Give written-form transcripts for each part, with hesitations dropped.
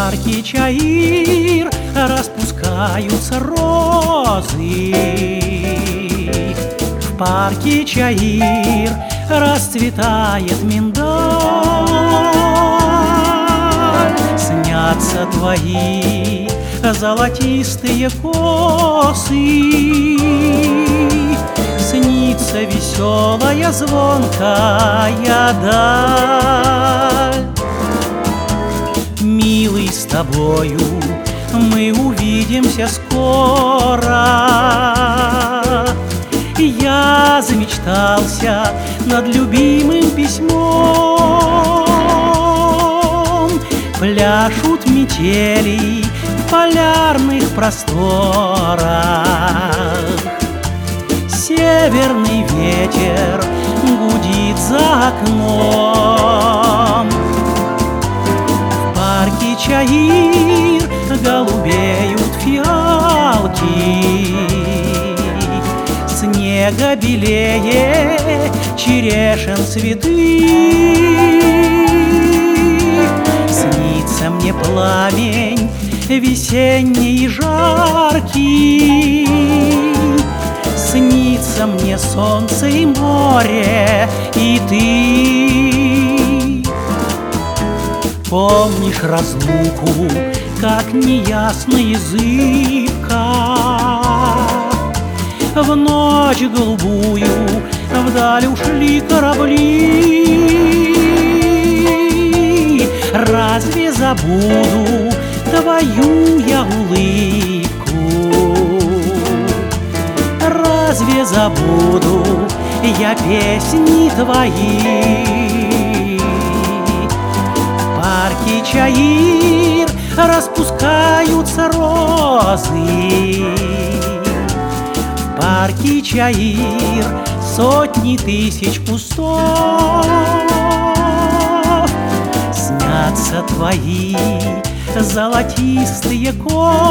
парке Чаир распускаются розы. В парке Чаир расцветает миндаль. Снятся твои золотистые косы, снится веселая звонкая даль. Милый, с тобою мы увидимся скоро. Я замечтался над любимым письмом. Пляшут метели в полярных просторах. Северный ветер гудит за окном. В парке Чаир голубеют фиалки. Снега белее черешен цветы. Снится мне пламень весенний и жаркий. Снится мне солнце и море, и ты. Помнишь разлуку, как неясно и зыбко? В ночь голубую вдаль ушли корабли. Разве забуду твою я улыбку? Разве забуду я песни твои? В парке Чаир распускаются розы. В парке Чаир сотни тысяч кустов. Снятся твои золотистые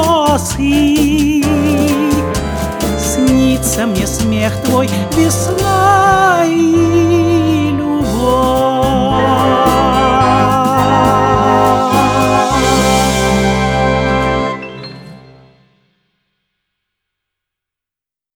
косы. Снится мне смех твой весной.